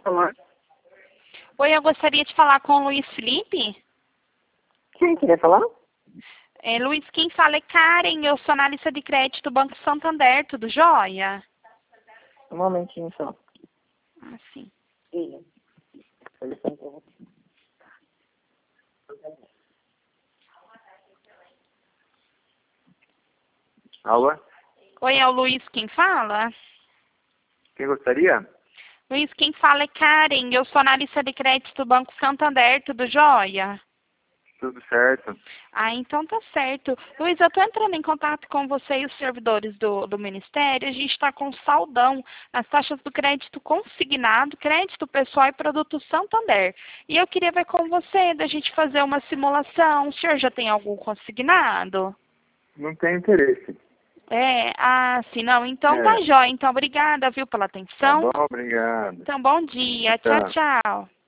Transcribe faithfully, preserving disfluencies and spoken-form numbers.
falar? Oi, eu gostaria de falar com o Luiz Felipe. Quem queria falar? É, Luiz, quem fala é Karen, eu sou analista de crédito do Banco Santander, tudo jóia? Um momentinho só. Ah, sim. Sim. Alô? Oi, é o Luiz quem fala? Quem gostaria? Luiz, quem fala é Karen, eu sou analista de crédito do Banco Santander, tudo jóia? Tudo certo. Ah, então tá certo. Luiz, eu estou entrando em contato com você e os servidores do, do Ministério. A gente está com saldão nas taxas do crédito consignado, crédito pessoal e produto Santander. E eu queria ver com você, da gente fazer uma simulação. O senhor já tem algum consignado? Não tem interesse. É, ah, sim, não. Então tá É. jóia. Então, obrigada, viu, pela Tá atenção. bom, obrigado. Então, bom dia. Tchau, Tchau. tchau.